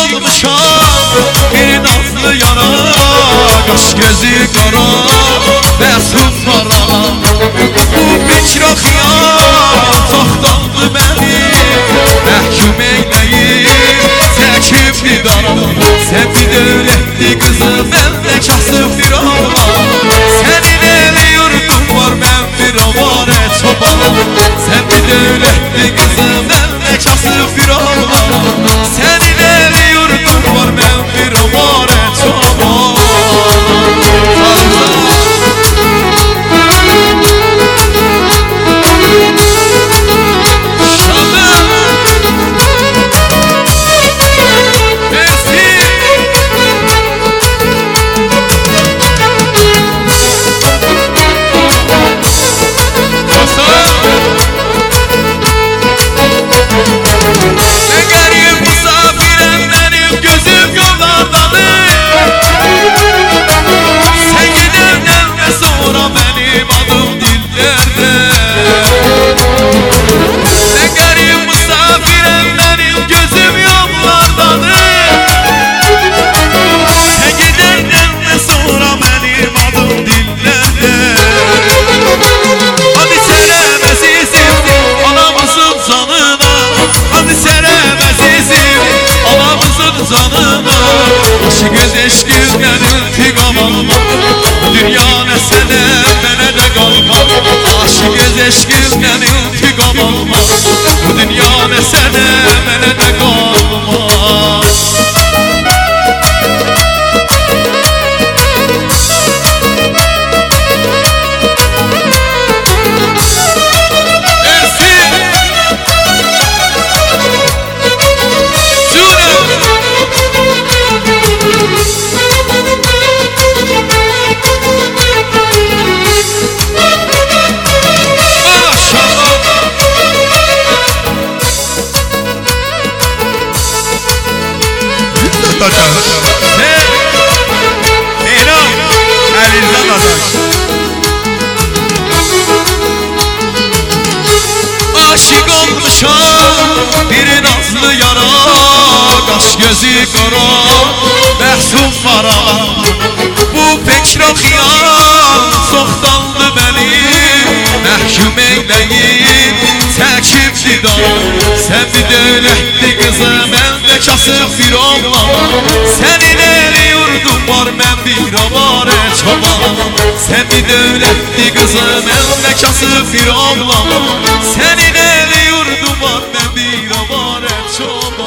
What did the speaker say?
olmuşam bir nazlı yara, kaş gözü kara mesum para. Bu fikra xiyar çoxdandı məni məhkum eyləyib çəkib didara. Sən bir dövlətli qızı, mən də kasıb bir ağlar. Sənin evi yurdun var, mən bir avarə çoban. Sən bir dövlətli qızı, mən də kasıb bir ağlar. Sənin evi yurdun var, mən bir avarə çoban. Aşık eşkizden intikam alma, dünya ne sene bana da kalma. Aşık eşkizden intikam alma, dünya ne sene bana da kalma. Aşık olmuşam bir nazlı yara, kaş gözü kara məhsum para. Bu fikra xiyal çoxdandı məni məhkum eyləyib çəkib didara. Sən bir dövlətli qızı, mən də kasıb bir oğlan. Sənin eli yurdun var, mən bir avarə çoban. Sən bir dövlətli qızı, mən də kasıb bir oğlan. Sənin eli yurdun var, mən bir avarə çoban.